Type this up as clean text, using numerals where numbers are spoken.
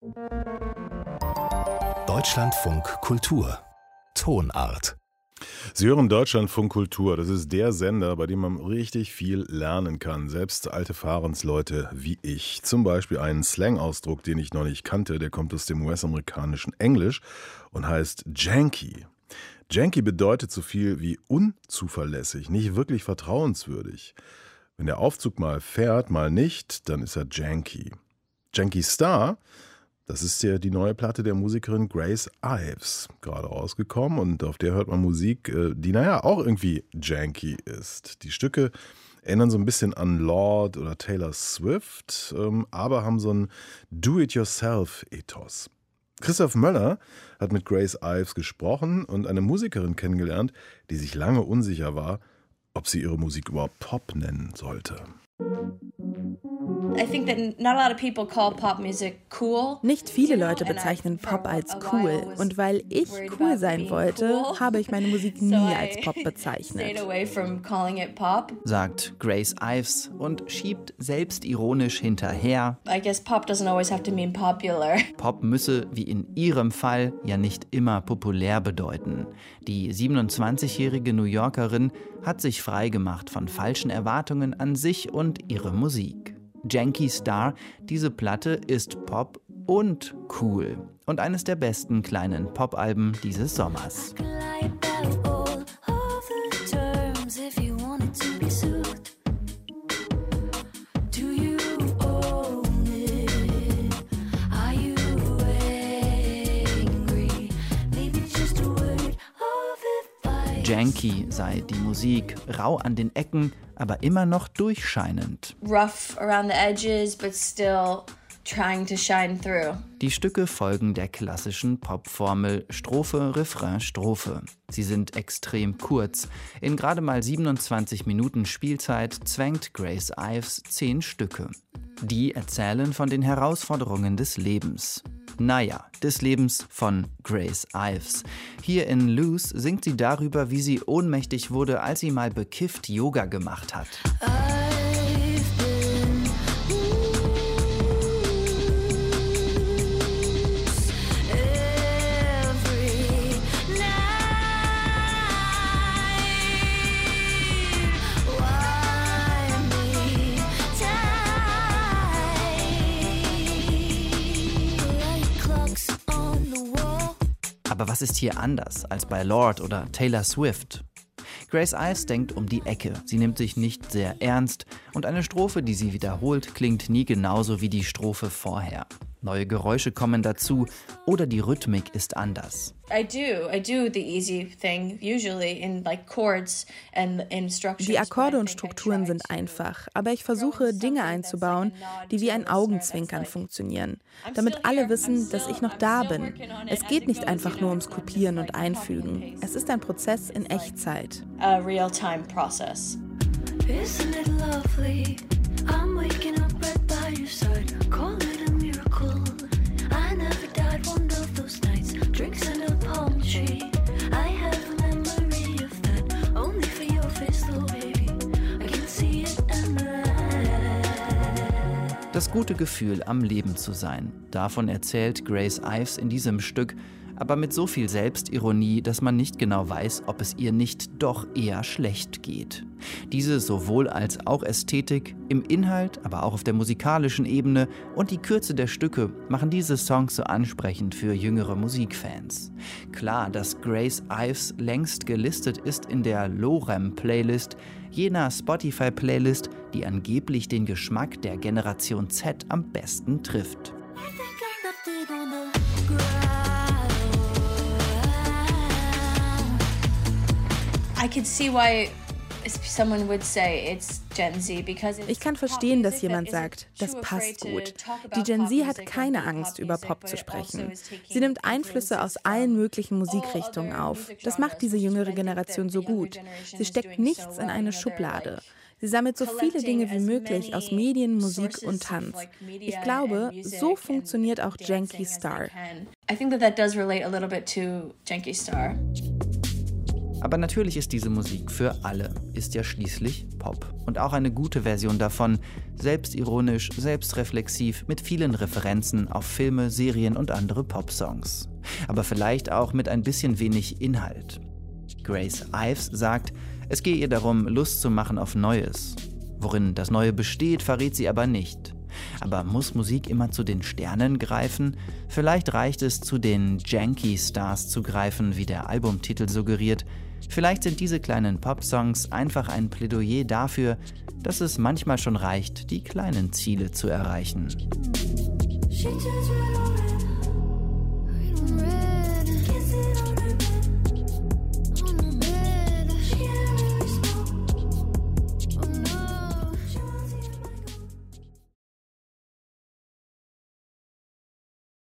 Deutschlandfunk Kultur Tonart. Sie hören Deutschlandfunk Kultur. Das ist der Sender, bei dem man richtig viel lernen kann. Selbst alte Fahrensleute wie ich. Zum Beispiel einen Slang-Ausdruck, den ich noch nicht kannte. Der kommt aus dem US-amerikanischen Englisch und heißt Janky. Janky bedeutet so viel wie unzuverlässig, nicht wirklich vertrauenswürdig. Wenn der Aufzug mal fährt, mal nicht, dann ist er Janky. Janky Star, das ist ja die neue Platte der Musikerin Grace Ives, gerade rausgekommen, und auf der hört man Musik, die auch irgendwie janky ist. Die Stücke erinnern so ein bisschen an Lorde oder Taylor Swift, aber haben so ein Do-it-yourself-Ethos. Christoph Möller hat mit Grace Ives gesprochen und eine Musikerin kennengelernt, die sich lange unsicher war, ob sie ihre Musik überhaupt Pop nennen sollte. Nicht viele Leute bezeichnen Pop als cool. Und weil ich cool sein wollte, habe ich meine Musik nie als Pop bezeichnet. Sagt Grace Ives und schiebt selbstironisch hinterher. Pop müsse, wie in ihrem Fall, ja nicht immer populär bedeuten. Die 27-jährige New Yorkerin hat sich freigemacht von falschen Erwartungen an sich und ihre Musik. Janky Star, diese Platte ist Pop und cool und eines der besten kleinen Popalben dieses Sommers. Janky sei die Musik, rau an den Ecken, aber immer noch durchscheinend. Rough around the edges, but still trying to shine through. Die Stücke folgen der klassischen Popformel Strophe, Refrain, Strophe. Sie sind extrem kurz. In gerade mal 27 Minuten Spielzeit zwängt Grace Ives 10 Stücke. Die erzählen von den Herausforderungen des Lebens. Des Lebens von Grace Ives. Hier in Loose singt sie darüber, wie sie ohnmächtig wurde, als sie mal bekifft Yoga gemacht hat. Aber was ist hier anders als bei Lorde oder Taylor Swift? Grace Ives denkt um die Ecke. Sie nimmt sich nicht sehr ernst und eine Strophe, die sie wiederholt, klingt nie genauso wie die Strophe vorher. Neue Geräusche kommen dazu oder die Rhythmik ist anders. Die Akkorde und Strukturen sind einfach, aber ich versuche, Dinge einzubauen, die wie ein Augenzwinkern funktionieren, damit alle wissen, dass ich noch da bin. Es geht nicht einfach nur ums Kopieren und Einfügen. Es ist ein Prozess in Echtzeit. A real-time process. Isn't it lovely? I'm waking up right by your side. Call it a miracle. I never died one of those nights. Drinks in a palm tree. I have a memory of that. Only for your face, though, baby. I can see it in the light. Das gute Gefühl, am Leben zu sein. Davon erzählt Grace Ives in diesem Stück, aber mit so viel Selbstironie, dass man nicht genau weiß, ob es ihr nicht doch eher schlecht geht. Diese sowohl als auch Ästhetik, im Inhalt, aber auch auf der musikalischen Ebene und die Kürze der Stücke machen diese Songs so ansprechend für jüngere Musikfans. Klar, dass Grace Ives längst gelistet ist in der Lorem-Playlist, jener Spotify-Playlist, die angeblich den Geschmack der Generation Z am besten trifft. Ich kann verstehen, dass jemand sagt, das passt gut. Die Gen Z hat keine Angst, über Pop zu sprechen. Sie nimmt Einflüsse aus allen möglichen Musikrichtungen auf. Das macht diese jüngere Generation so gut. Sie steckt nichts in eine Schublade. Sie sammelt so viele Dinge wie möglich aus Medien, Musik und Tanz. Ich glaube, so funktioniert auch Janky Star. I think that does relate a little bit to Janky Star. Aber natürlich ist diese Musik für alle, ist ja schließlich Pop. Und auch eine gute Version davon, selbstironisch, selbstreflexiv, mit vielen Referenzen auf Filme, Serien und andere Popsongs. Aber vielleicht auch mit ein bisschen wenig Inhalt. Grace Ives sagt, es gehe ihr darum, Lust zu machen auf Neues. Worin das Neue besteht, verrät sie aber nicht. Aber muss Musik immer zu den Sternen greifen? Vielleicht reicht es, zu den Janky Stars zu greifen, wie der Albumtitel suggeriert. Vielleicht sind diese kleinen Popsongs einfach ein Plädoyer dafür, dass es manchmal schon reicht, die kleinen Ziele zu erreichen. She turns red on red, red on red.